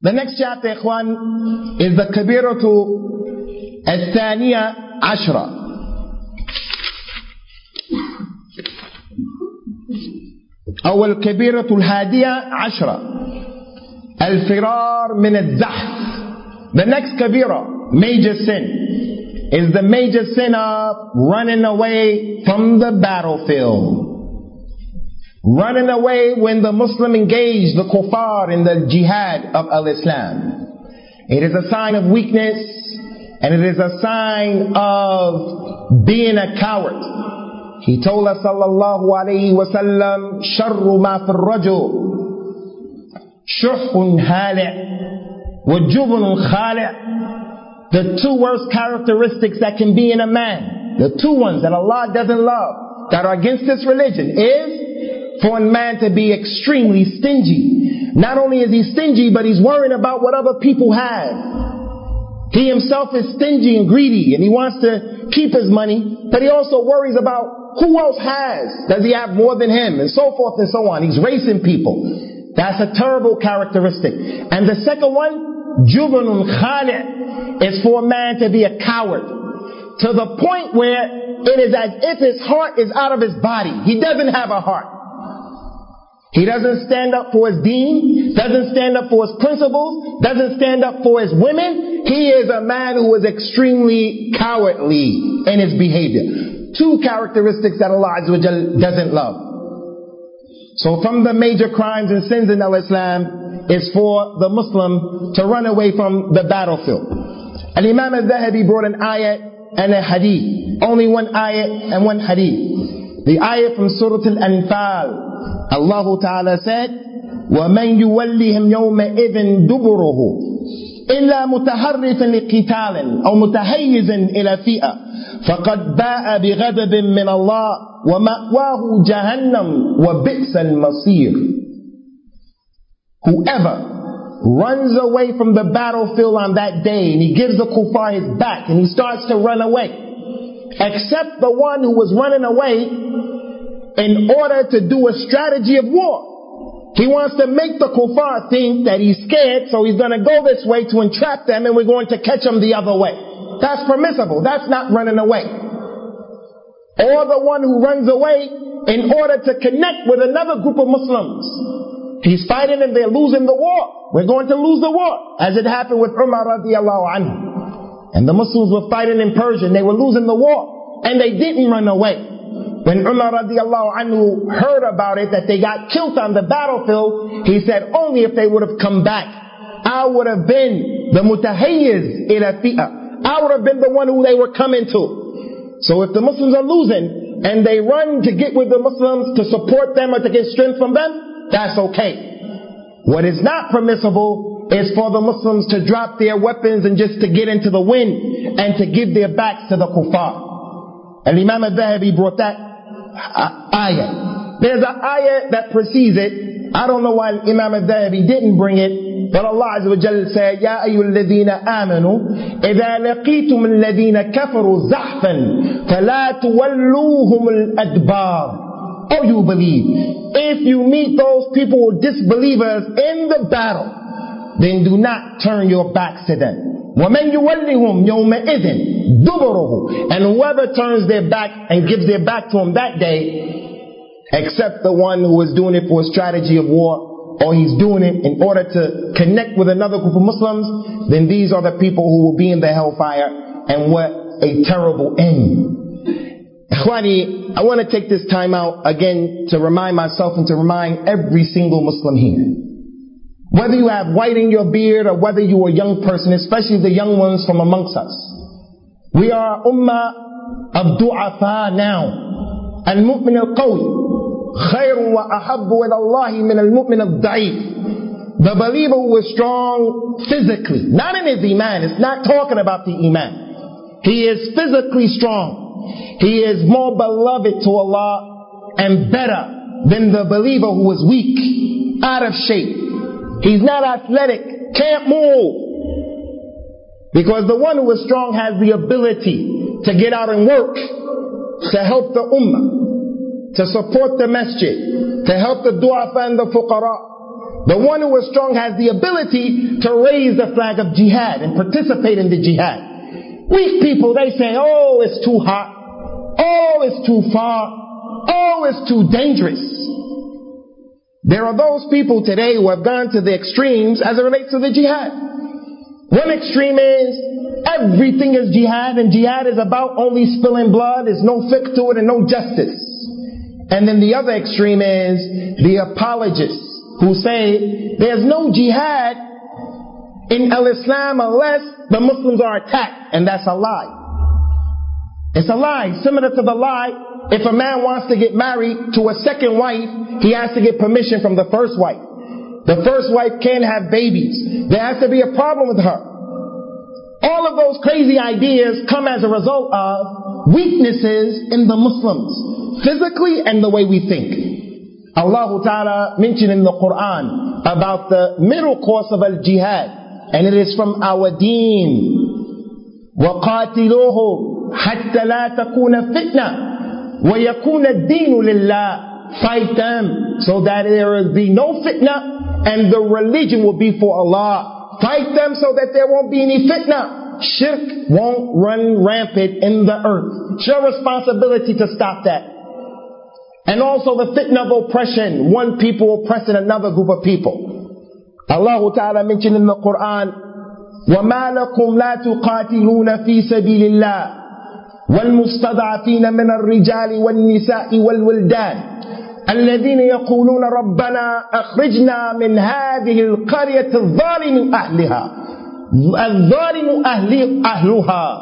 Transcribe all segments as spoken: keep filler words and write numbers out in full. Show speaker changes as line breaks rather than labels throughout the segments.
The next chapter, ikhwan, is the Kabiratu al-Thaniya Ashra. أو الكبيرة الهادية عشرة الفرار من الزحف. The next kabira, major sin, is the major sin of running away from the battlefield. Running away when the Muslim engaged the kuffar in the jihad of al-Islam. It is a sign of weakness, and it is a sign of being a coward. He told us, sallallahu alayhi wa sallam, sharru ma fil rajul shuhun hali' wa jubnun khali'. The two worst characteristics that can be in a man, the two ones that Allah doesn't love, that are against this religion, is for a man to be extremely stingy. Not only is he stingy, but he's worrying about what other people have. He himself is stingy and greedy, and he wants to keep his money, but he also worries about who else has. Does he have more than him? And so forth and so on. He's racing people. That's a terrible characteristic. And the second one, jubnun khali', is for a man to be a coward, to the point where it is as if his heart is out of his body. He doesn't have a heart. He doesn't stand up for his deen, doesn't stand up for his principles, doesn't stand up for his women. He is a man who is extremely cowardly in his behavior. Two characteristics that Allah Azza wa Jal doesn't love. So from the major crimes and sins in al-Islam is for the Muslim to run away from the battlefield. And Imam al-Dhahabi brought an ayat and a hadith. Only one ayat and one hadith. The ayat from Surah Al-Anfal. Allah Ta'ala said, وَمَنْ يُوَلِّهِمْ يَوْمَئِذٍ دُبُرُهُ إِلَّا مُتَحَرِّفًا لِقِتَالٍ أَوْ مُتَحَيِّزًا إِلَى فِئَةٍ فَقَدْ بَاءَ بِغَضَبٍ مِّنَ اللَّهِ وَمَأْوَاهُ جَهَنَّمُ وَبِئْسَ الْمَصِيرُ. Whoever runs away from the battlefield on that day, and he gives the kuffar his back, and he starts to run away, except the one who was running away in order to do a strategy of war. He wants to make the kuffar think that he's scared, so he's going to go this way to entrap them, and we're going to catch them the other way. That's permissible. That's not running away. Or the one who runs away in order to connect with another group of Muslims. He's fighting and they're losing the war. We're going to lose the war, as it happened with Umar radiallahu anhu. And the Muslims were fighting in Persia, and they were losing the war, and they didn't run away. When Umar radiallahu anhu heard about it, that they got killed on the battlefield, he said, only if they would have come back, I would have been the mutahayyiz ila fi'ah. I would have been the one who they were coming to. So if the Muslims are losing, and they run to get with the Muslims to support them or to get strength from them, that's okay. What is not permissible is for the Muslims to drop their weapons and just to get into the wind and to give their backs to the kuffar. And Imam al-Dhahabi brought that ayah. There's an ayah that precedes it. I don't know why Imam al-Dhahabi didn't bring it. But Allah Azza wa Jalla said, يَا أَيُّهَا الَّذِينَ آمَنُوا إِذَا لَقِيتُمُ الَّذِينَ كَفَرُوا زَحْفًا فَلَا تُوَلُّوهُمُ الْأَدْبَارِ. Oh, you believe. If you meet those people, disbelievers, in the battle, then do not turn your backs to them. وَمَنْ يُوَلِّهُمْ يَوْمَئِذٍ دُبُرُهُ. And whoever turns their back and gives their back to him that day, except the one who is doing it for a strategy of war, or he's doing it in order to connect with another group of Muslims, then these are the people who will be in the hellfire, and what a terrible end. Ikhwani, I want to take this time out again to remind myself and to remind every single Muslim here. Whether you have white in your beard or whether you are a young person, especially the young ones from amongst us, we are ummah of du'afa now. Al-mu'min al-qawi خير وأحب إلى الله من المؤمن الضعيف. The believer who is strong physically, not in his iman. It's not talking about the iman. He is physically strong. He is more beloved to Allah and better than the believer who is weak, out of shape. He's not athletic, can't move. Because the one who is strong has the ability to get out and work, to help the ummah, to support the masjid, to help the du'afa and the fuqara, The one who is strong has the ability to raise the flag of jihad and participate in the jihad. Weak people, they say, oh, it's too hot. Oh, it's too far. Oh, it's too dangerous. There are those people today who have gone to the extremes as it relates to the jihad. One extreme is everything is jihad, and jihad is about only spilling blood. There's no fiqh to it and no justice. And then the other extreme is the apologists who say there's no jihad in al-Islam unless the Muslims are attacked. And that's a lie. It's a lie. Similar to the lie, if a man wants to get married to a second wife, he has to get permission from the first wife. The first wife can't have babies. There has to be a problem with her. All of those crazy ideas come as a result of weaknesses in the Muslims, physically and the way we think. Allah Ta'ala mentioned in the Quran about the middle course of al-jihad, and it is from our deen. وَقَاتِلُوهُ حَتَّى لَا تَكُونَ فِتْنَةً وَيَكُونَ الدِّينُ لِلَّهِ. Fight them so that there will be no fitna and the religion will be for Allah. Fight them so that there won't be any fitna. Shirk won't run rampant in the earth. It's your responsibility to stop that. And also the fitna of oppression, one people oppressing another group of people. Allah Ta'ala mentioned in the Quran, وَمَا لَكُمْ لَا تُقَاتِلُونَ فِي سَبِيلِ اللَّهِ وَالْمُسْتَضْعَفِينَ مِنَ الرِّجَالِ وَالنِّسَاءِ وَالْوِلْدَانِ الذين يقولون ربنا أخرجنا من هذه القرية الظالم أهلها الظالم أهل أهلها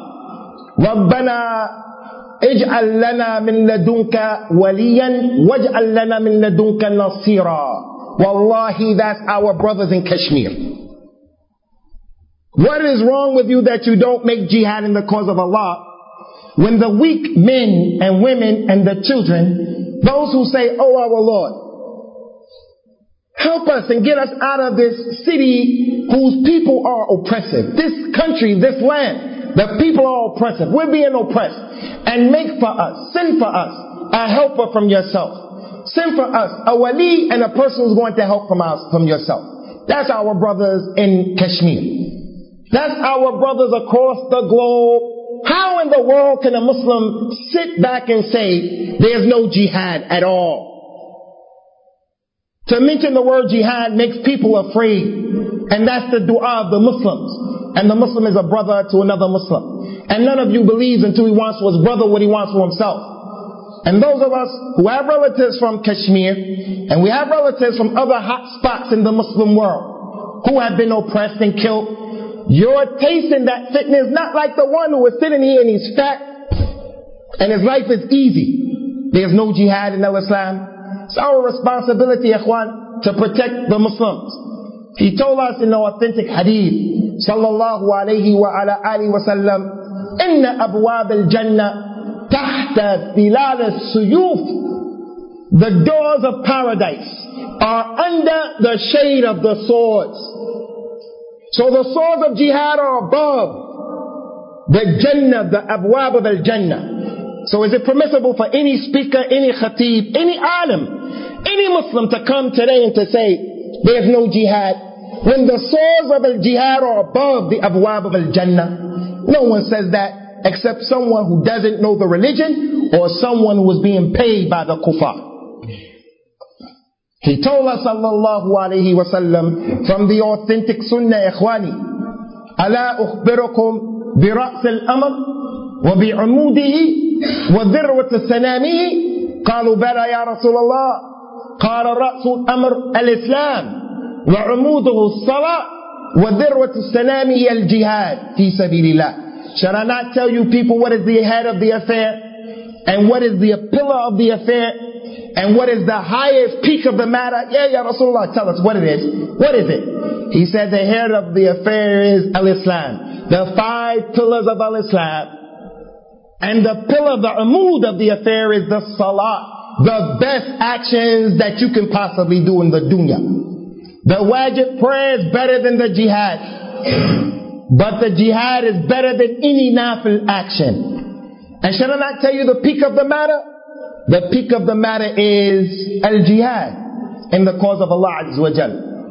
ربنا اجعل لنا من لدنك وليا واجعل لنا من لدنك نصيرا. Wallahi, that's our brothers in Kashmir. What is wrong with you that you don't make jihad in the cause of Allah when the weak men and women and the children, those who say, oh our Lord, help us and get us out of this city whose people are oppressive. This country, this land, the people are oppressive. We're being oppressed. And make for us, send for us a helper from yourself. Send for us a wali and a person who's going to help from us, from yourself. That's our brothers in Kashmir. That's our brothers across the globe. How in the world can a Muslim sit back and say there's no jihad at all? To mention the word jihad makes people afraid. And that's the dua of the Muslims. And the Muslim is a brother to another Muslim. And none of you believes until he wants for his brother what he wants for himself. And those of us who have relatives from Kashmir, and we have relatives from other hot spots in the Muslim world, who have been oppressed and killed, your taste in that fitna is not like the one who is sitting here and he's fat, and his life is easy. There's no jihad in al-Islam. It's our responsibility, ikhwan, to protect the Muslims. He told us in the authentic hadith, sallallahu alayhi wa ala alihi wa sallam, inna abwab al-jannah tahta thilal as-suyuf. The doors of paradise are under the shade of the swords. So the swords of jihad are above the Jannah, the abwab of al-Jannah. So is it permissible for any speaker, any khatib, any alim, any Muslim to come today and to say there's no jihad when the swords of al-jihad are above the abwab of al-Jannah? No one says that except someone who doesn't know the religion or someone who was being paid by the kuffar. He told us sallallahu alayhi wa sallam from the authentic sunnah, ikhwani, ala ukhbirukum bi ra's al-amr wa bi umudihi wa dhirwat sanamihi qalu bala ya Rasulullah qala ra's al-amr al-islam wa umuduhu as-salat wa dhirwat sanamihi al-jihad fi sabilillah. Shall I not tell you people what is the head of the affair and what is the pillar of the affair and what is the highest peak of the matter? Yeah, yeah, Rasulullah, tell us what it is. What is it? He said the head of the affair is al-Islam. The five pillars of al-Islam. And the pillar, the amud of the affair is the salah. The best actions that you can possibly do in the dunya. The wajib prayer is better than the jihad. But the jihad is better than any nafil action. And shall I not tell you the peak of the matter? The peak of the matter is al-jihad in the cause of Allah Azza wa Jal.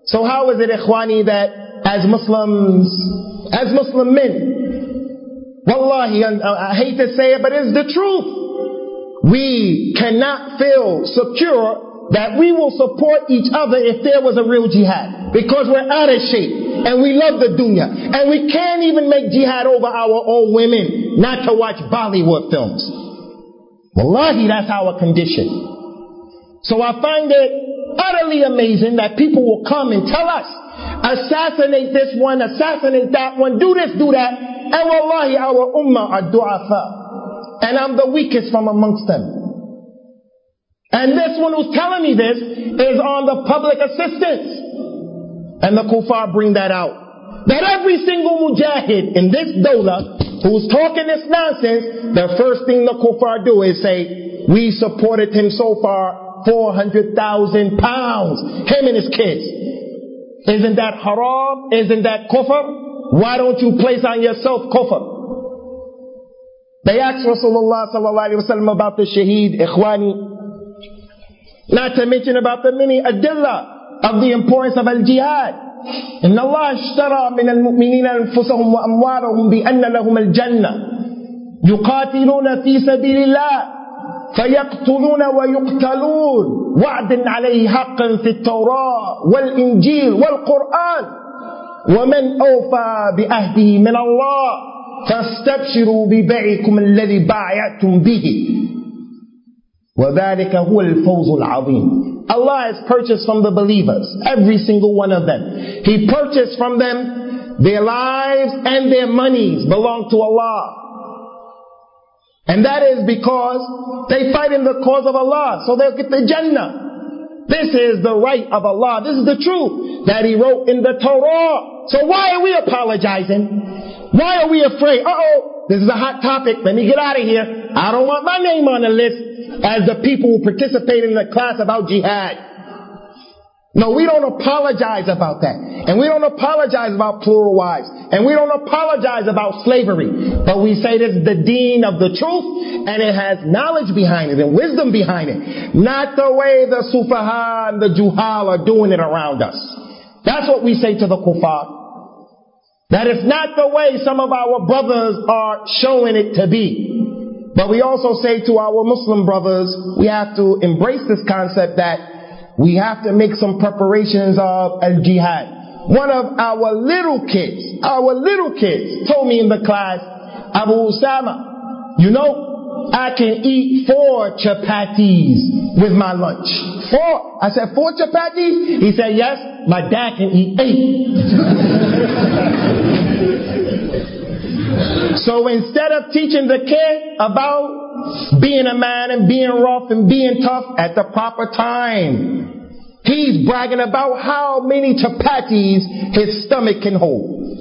So how is it, ikhwani, that as Muslims, as Muslim men, wallahi, I, I hate to say it, but it's the truth, we cannot feel secure that we will support each other if there was a real jihad. Because we're out of shape, and we love the dunya, and we can't even make jihad over our own women, not to watch Bollywood films. Wallahi, that's our condition. So I find it utterly amazing that people will come and tell us, assassinate this one, assassinate that one, do this, do that, and wallahi, our ummah are du'afa, and I'm the weakest from amongst them. And this one who's telling me this is on the public assistance. And the kuffar bring that out. That every single mujahid in this dawla who's talking this nonsense, the first thing the kuffar do is say, we supported him so far four hundred thousand pounds, him and his kids. Isn't that haram? Isn't that kufr? Why don't you place on yourself kufr? They asked Rasulullah sallallahu alaihi wasallam about the shaheed, ikhwani. Not to mention about the many adillah of the importance of al-jihad. إن الله اشترى من المؤمنين أنفسهم وأموالهم بأن لهم الجنة يقاتلون في سبيل الله فيقتلون ويقتلون وعد عليه حقا في التوراة والإنجيل والقرآن ومن أوفى بعهده من الله فاستبشروا ببيعكم الذي بايعتم به وذلك هو الفوز العظيم. Allah has purchased from the believers, every single one of them. He purchased from them their lives and their monies belong to Allah. And that is because they fight in the cause of Allah, so they'll get the Jannah. This is the right of Allah. This is the truth that He wrote in the Torah. So why are we apologizing? Why are we afraid? Uh-oh, this is a hot topic. Let me get out of here. I don't want my name on the list as the people who participate in the class about jihad. No, we don't apologize about that. And we don't apologize about plural wives. And we don't apologize about slavery. But we say this is the deen of the truth, and it has knowledge behind it and wisdom behind it. Not the way the sufaha and the juhal are doing it around us. That's what we say to the kuffar. That is not the way some of our brothers are showing it to be. But we also say to our Muslim brothers, we have to embrace this concept that we have to make some preparations of al-jihad. One of our little kids, our little kids told me in the class, Abu Usama, you know, I can eat four chapatis with my lunch. Four. I said, four chapatis? He said, yes, my dad can eat eight. So instead of teaching the kid about being a man and being rough and being tough at the proper time, he's bragging about how many chapatis his stomach can hold.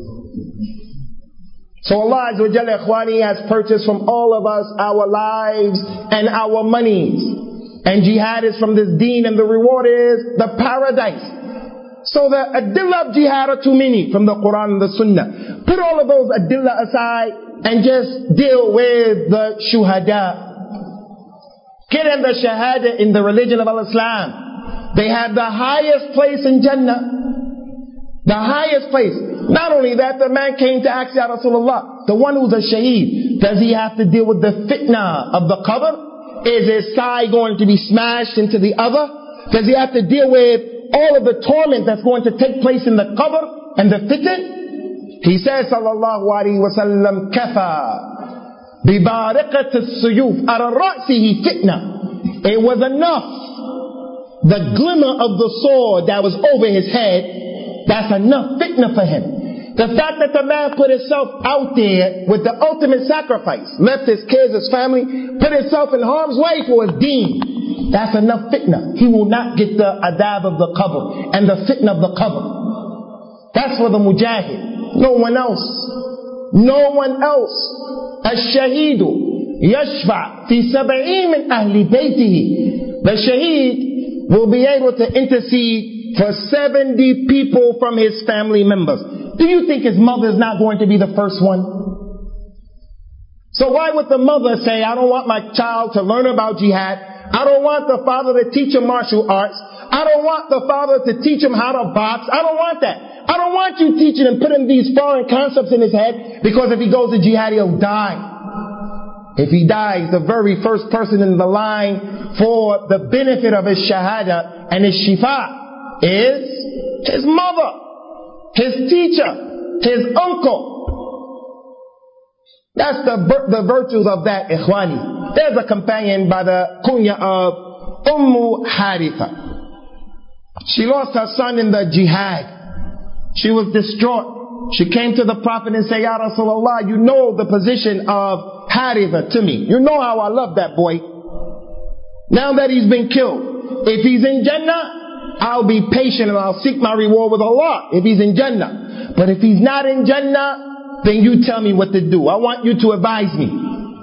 So Allah Azza wa Jalla, ikhwani, has purchased from all of us our lives and our monies. And jihad is from this deen, and the reward is the paradise. So the adillah of jihad are too many from the Quran and the Sunnah. Put all of those adillah aside and just deal with the shuhada. Get in the shahada in the religion of Islam. They have the highest place in Jannah. The highest place. Not only that, the man came to ask Ya Rasulullah, the one who's a shaheed, does he have to deal with the fitna of the qabr? Is his side going to be smashed into the other? Does he have to deal with all of the torment that's going to take place in the qabr and the fitan? He says, sallallahu alayhi wa sallam, kafa bi bariqat as-suyuf ala ra'sihi fitna. It was enough. The glimmer of the sword that was over his head, that's enough fitna for him. The fact that the man put himself out there with the ultimate sacrifice, left his kids, his family, put himself in harm's way for his deen, that's enough fitna. He will not get the adab of the qabr and the fitna of the qabr. That's for the mujahid. No one else. No one else. Ash-shaheedu yashfa' fi sab'in min ahli baytihi. The shaheed will be able to intercede for seventy people from his family members. Do you think his mother is not going to be the first one? So why would the mother say, I don't want my child to learn about jihad. I don't want the father to teach him martial arts. I don't want the father to teach him how to box. I don't want that. I don't want you teaching him, putting these foreign concepts in his head, because if he goes to jihad, he'll die. If he dies, the very first person in the line for the benefit of his shahada and his shifa is his mother, his teacher, his uncle. That's the, the virtues of that, ikhwani. There's a companion by the kunya of Ummu Haritha. She lost her son in the jihad. She was distraught. She came to the Prophet and said, Ya Rasulullah, you know the position of Haritha to me. You know how I love that boy. Now that he's been killed, if he's in Jannah, I'll be patient and I'll seek my reward with Allah if he's in Jannah. But if he's not in Jannah, then you tell me what to do. I want you to advise me.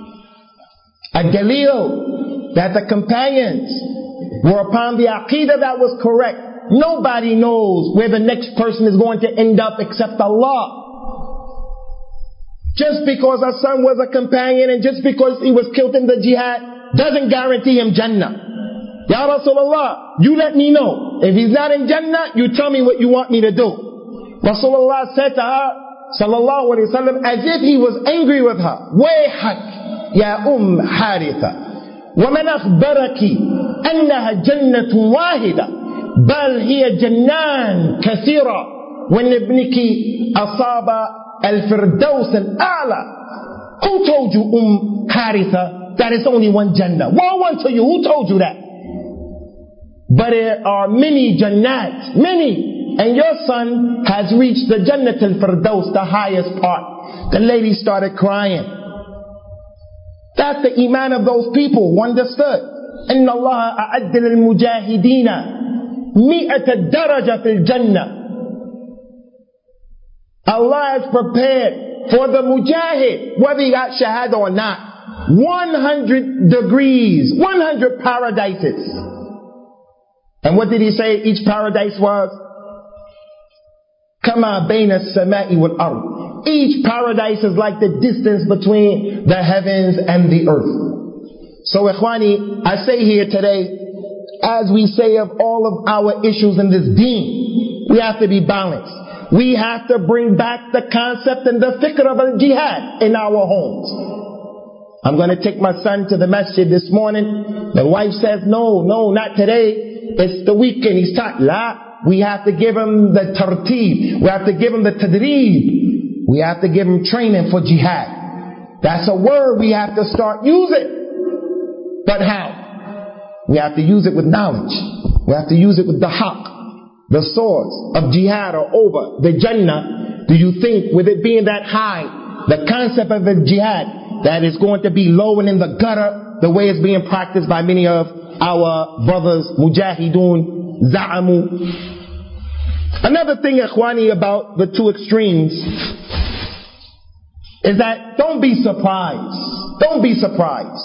A dalil that the companions were upon the aqidah that was correct. Nobody knows where the next person is going to end up except Allah. Just because our son was a companion and just because he was killed in the jihad doesn't guarantee him Jannah. Ya Rasulullah, you let me know. If he's not in Jannah, you tell me what you want me to do. Rasulullah said to her, sallallahu alayhi wa sallam, as if he was angry with her, Wayhak, ya Umm Haritha. وَمَنْ أَخْبَرَكِ أَنَّهَا جَنَّةٌ وَاحِدَةٌ بل هي جنان كثيرة وإن ابنك أصاب الفردوس الأعلى. Who told you, Umm Haritha, that it's only one Jannah? Woe unto you. Who told you that? But there are many Jannat, many. And your son has reached the Jannat al-Firdaus, the highest part. The lady started crying. That's the iman of those people who understood. إن الله أعد للمجاهدين مئة درجة في الجنة. Allah has prepared for the mujahid, whether he got shahada or not, one hundred degrees, one hundred paradises. And what did he say each paradise was? Kama bayna as-sama'i wal ard. Each paradise is like the distance between the heavens and the earth. So ikhwani, I say here today, as we say of all of our issues in this deen, we have to be balanced. We have to bring back the concept and the fikr of al-jihad in our homes. I'm going to take my son to the masjid this morning. The wife says, no, no, not today. It's the weekend. He's taught. La. We have to give him the tartib. We have to give him the tadreeb. We have to give him training for jihad. That's a word we have to start using. But how? We have to use it with knowledge. We have to use it with the haqq. The swords of jihad are over. The Jannah, do you think with it being that high, the concept of the jihad, that is going to be low and in the gutter, the way it's being practiced by many of our brothers, mujahidun, za'amu. Another thing, ikhwani, about the two extremes is that don't be surprised. Don't be surprised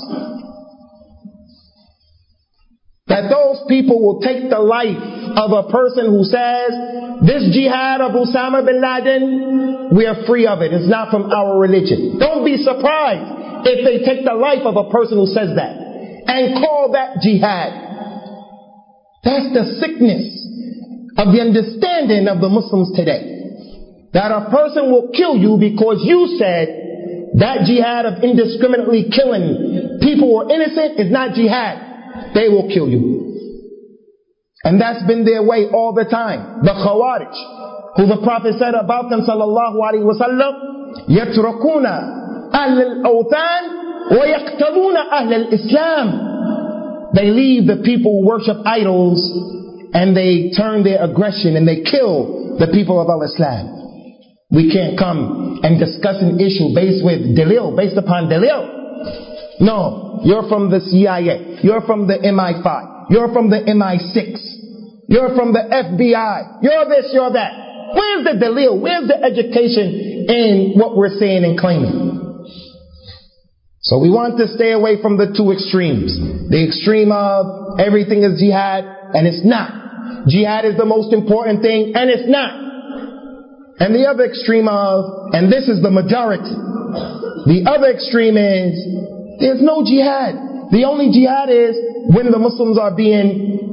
that those people will take the life of a person who says, this jihad of Osama bin Laden, we are free of it. It's not from our religion. Don't be surprised if they take the life of a person who says that and call that jihad. That's the sickness of the understanding of the Muslims today. That a person will kill you because you said that jihad of indiscriminately killing people who are innocent is not jihad. They will kill you. And that's been their way all the time. The Khawarij, who the Prophet said about them, sallallahu alaihi wasallam, يَتْرَكُونَ أَهْلَ الْأَوْثَانِ وَيَقْتَلُونَ أَهْلَ الْإِسْلَامِ. They leave the people who worship idols and they turn their aggression and they kill the people of al-Islam. We can't come and discuss an issue based with dalil, based upon dalil. No, you're from the C I A. You're from the M I five. You're from the M I six. You're from the F B I. You're this, you're that. Where's the dalil? Where's the education in what we're saying and claiming? So we want to stay away from the two extremes. The extreme of everything is jihad, and it's not. Jihad is the most important thing, and it's not. And the other extreme of, and this is the majority, the other extreme is, there's no jihad. The only jihad is when the Muslims are being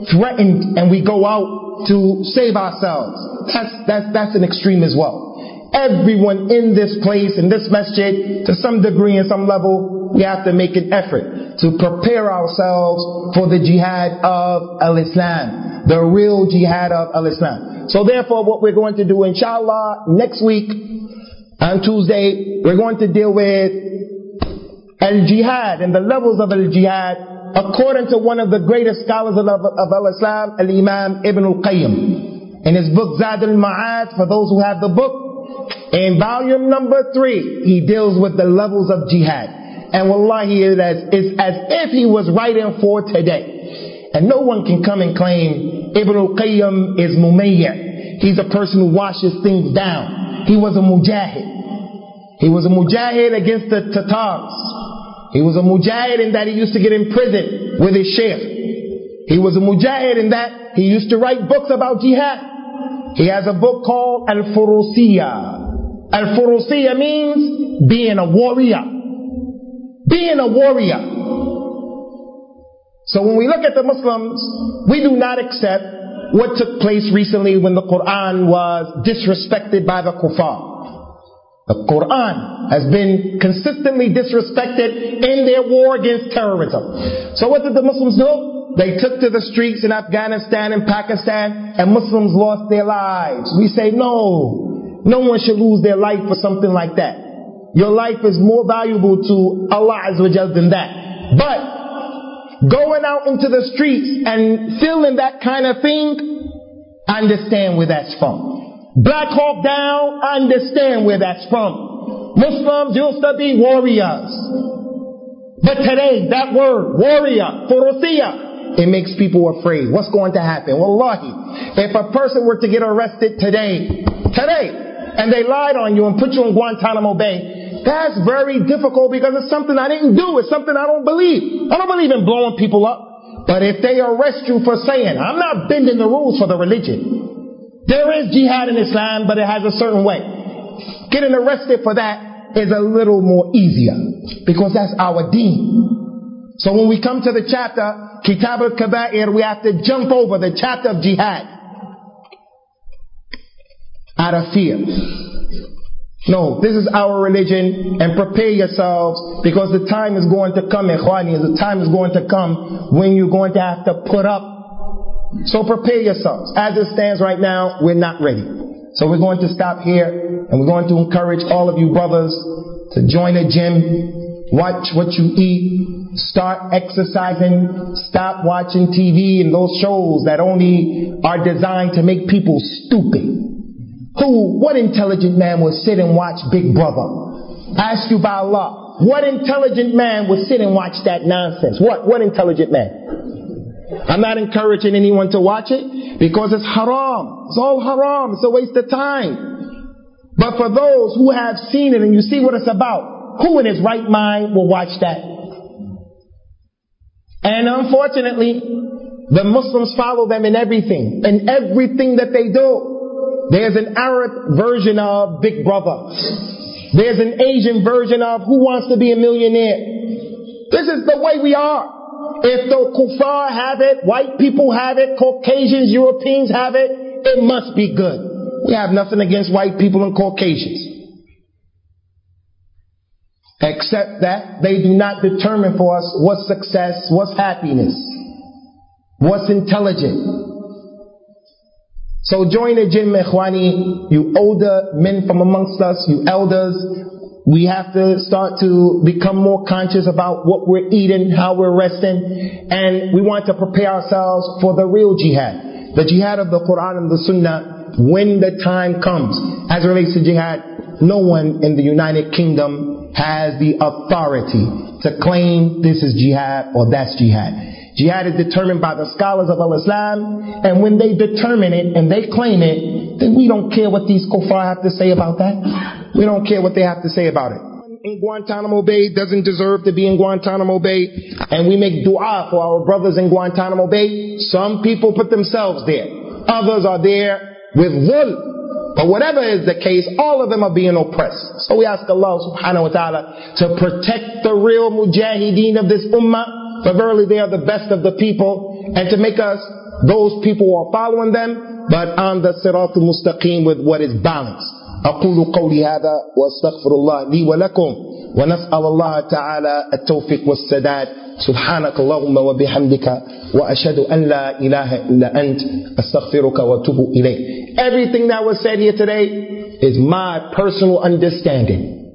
threatened and we go out to save ourselves. That's, that's, that's an extreme as well. Everyone in this place, in this masjid, to some degree and some level, we have to make an effort to prepare ourselves for the jihad of al-Islam, the real jihad of al-Islam. So therefore, what we're going to do, inshallah, next week, on Tuesday, we're going to deal with al-jihad and the levels of al-jihad according to one of the greatest scholars of, of al-Islam, al-Imam Ibn al-Qayyim. In his book, Zad al-Ma'ad, for those who have the book, in volume number three, he deals with the levels of jihad. And wallahi, it is, it's as if he was writing for today. And no one can come and claim Ibn al-Qayyim is mumayya. He's a person who washes things down. He was a mujahid. He was a mujahid against the Tatars. He was a mujahid in that he used to get in prison with his sheikh. He was a mujahid in that he used to write books about jihad. He has a book called Al-Furusiyya. Al-Furusiyya means being a warrior. Being a warrior. So when we look at the Muslims, we do not accept what took place recently when the Quran was disrespected by the kuffar. The Quran has been consistently disrespected in their war against terrorism. So what did the Muslims do? They took to the streets in Afghanistan and Pakistan, and Muslims lost their lives. We say, no, no one should lose their life for something like that. Your life is more valuable to Allah Azza wa Jal than that. But going out into the streets and feeling that kind of thing, I understand where that's from. Black Hawk Down, I understand where that's from. Muslims used to be warriors. But today, that word, warrior, furusiyya, it makes people afraid. What's going to happen? Wallahi, if a person were to get arrested today, today, and they lied on you and put you in Guantanamo Bay, that's very difficult because it's something I didn't do. It's something I don't believe. I don't believe in blowing people up. But if they arrest you for saying, I'm not bending the rules for the religion. There is jihad in Islam, but it has a certain way. Getting arrested for that is a little more easier because that's our deen. So when we come to the chapter, Kitab al-Kaba'ir, we have to jump over the chapter of jihad out of fear. No, this is our religion, and prepare yourselves because the time is going to come, ikhwani, the time is going to come when you're going to have to put up. So prepare yourselves. As it stands right now, we're not ready. So we're going to stop here, and we're going to encourage all of you brothers to join a gym, watch what you eat, start exercising, stop watching T V and those shows that only are designed to make people stupid. Who, what intelligent man would sit and watch Big Brother? I ask you by Allah, what intelligent man would sit and watch that nonsense? What, what intelligent man? I'm not encouraging anyone to watch it because it's haram. It's all haram. It's a waste of time. But for those who have seen it and you see what it's about, who in his right mind will watch that? And unfortunately, the Muslims follow them in everything, in everything that they do. There's an Arab version of Big Brother. There's an Asian version of Who Wants to Be a Millionaire. This is the way we are. If the kuffar have it, white people have it, Caucasians, Europeans have it, it must be good. We have nothing against white people and Caucasians. Except that they do not determine for us what's success, what's happiness, what's intelligent. So join the gym, ikhwani, you older men from amongst us, you elders. We have to start to become more conscious about what we're eating, how we're resting, and we want to prepare ourselves for the real jihad, the jihad of the Quran and the Sunnah when the time comes. As it relates to jihad, no one in the United Kingdom has the authority to claim this is jihad or that's jihad. Jihad is determined by the scholars of al-Islam, and when they determine it and they claim it, then we don't care what these kuffar have to say about that. We don't care what they have to say about it. In Guantanamo Bay doesn't deserve to be in Guantanamo Bay, and we make dua for our brothers in Guantanamo Bay. Some people put themselves there. Others are there with dhulm. But whatever is the case, all of them are being oppressed. So we ask Allah subhanahu wa ta'ala to protect the real mujahideen of this ummah, for verily they are the best of the people, and to make us those people who are following them, but on the sirat al-mustaqim with what is balanced. أقول قولي هذا وأستغفر الله لي ولكم ونسأل الله تعالى التوفيق والسداد. سبحانك اللهم وبحمدك وأشهد أن لا إله إلا أنت أستغفرك وأتوب إليك. Everything that was said here today is my personal understanding.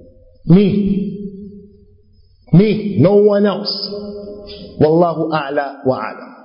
Me. Me. No one else. Wallahu a'la wa a'lam.